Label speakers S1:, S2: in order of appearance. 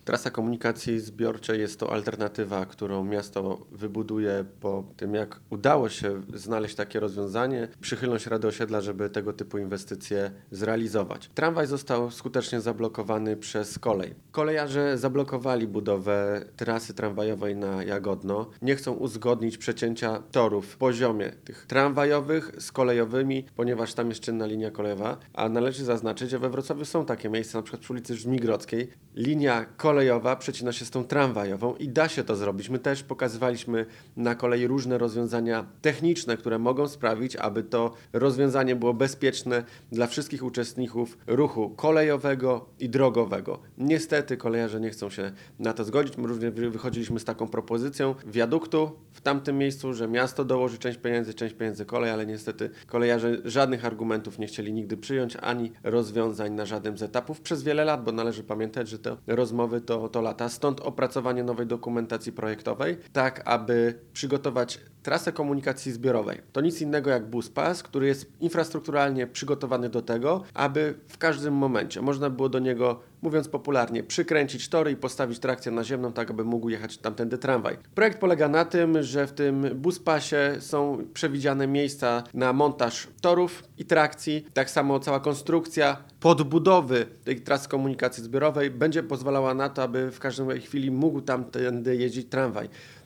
S1: Trasa komunikacji zbiorczej jest to alternatywa, którą miasto wybuduje po tym, jak udało się znaleźć takie rozwiązanie, przychylność Rady Osiedla, żeby tego typu inwestycje zrealizować. Tramwaj został skutecznie zablokowany przez kolej. Kolejarze zablokowali budowę trasy tramwajowej na Jagodno. Nie chcą uzgodnić przecięcia torów w poziomie tych tramwajowych z kolejowymi, ponieważ tam jest czynna linia kolejowa, a należy zaznaczyć, że we Wrocławiu są takie miejsca, na przykład przy ulicy Żmigrodzkiej. Linia kolejowa przecina się z tą tramwajową i da się to zrobić. My też pokazywaliśmy na kolei różne rozwiązania techniczne, które mogą sprawić, aby to rozwiązanie było bezpieczne dla wszystkich uczestników ruchu kolejowego i drogowego. Niestety kolejarze nie chcą się na to zgodzić. My również wychodziliśmy z taką propozycją wiaduktu w tamtym miejscu, że miasto dołoży część pieniędzy kolej, ale niestety kolejarze żadnych argumentów nie chcieli nigdy przyjąć, ani rozwiązań na żadnym z etapów przez wiele lat, bo należy pamiętać, że te rozmowy to lata. Stąd opracowanie nowej dokumentacji projektowej, tak aby przygotować trasę komunikacji zbiorowej. To nic innego jak buspas, który jest infrastrukturalnie przygotowany do tego, aby w każdym momencie można było do niego, mówiąc popularnie, przykręcić tory i postawić trakcję naziemną, tak aby mógł jechać tamtędy tramwaj. Projekt polega na tym, że w tym buspasie są przewidziane miejsca na montaż torów i trakcji. Tak samo cała konstrukcja podbudowy tej trasy komunikacji zbiorowej będzie pozwalała na to, aby w każdej chwili mógł tamtędy jeździć tramwaj.